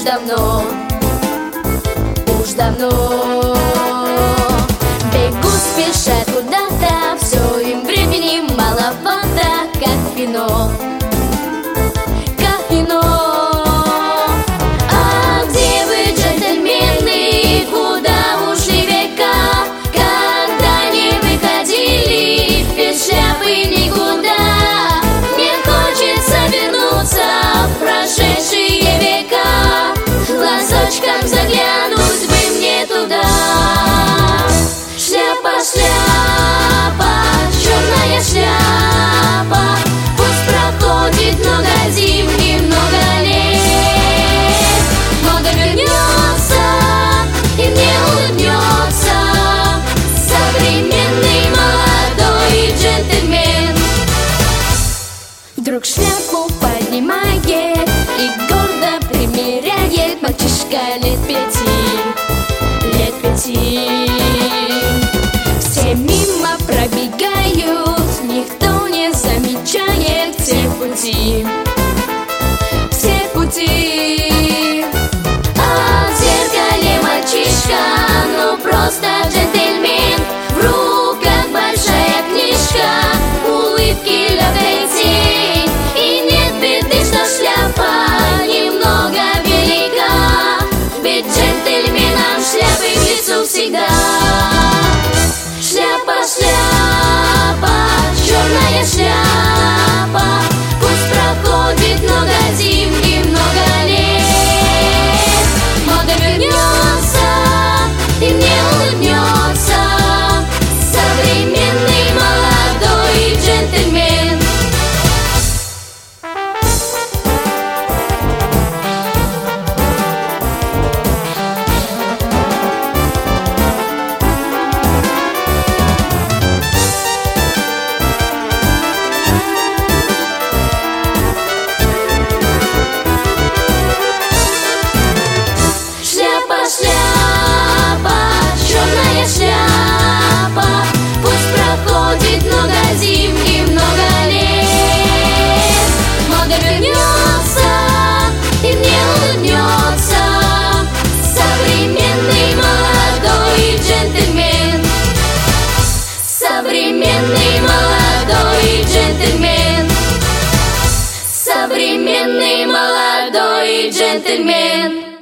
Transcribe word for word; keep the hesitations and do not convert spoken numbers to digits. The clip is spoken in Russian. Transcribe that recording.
давно, уж давно. Бегут, спешат куда-то, все им времени маловато, как вино, как вино. А где вы, джентльмены, куда ушли века, когда не выходили без шляпы никуда? Мне хочется вернуться в прошедшие века, глазочком заглянуть бы мне туда. Шляпа, шляпа, черная шляпа, пусть проходит много зим и много лет, мода вернется и мне улыбнется современный молодой джентльмен. Вдруг шляпу поднимает и гордо примеряет мальчишка лет пяти, лет пяти. Все мимо пробегают, никто не замечает все пути, все пути. А в зеркале мальчишка, ну просто джентльмен, в руках большая книжка, улыбки легкой тень. И нет беды, что шляпа немного велика, ведь джентльменам шляпы к лицу всегда. Шляпа, шляпа, черная шляпа, пусть проходит много зим и много лет, мода вернется и мне улыбнется современный молодой джентльмен. Современный молодой джентльмен, современный молодой джентльмен.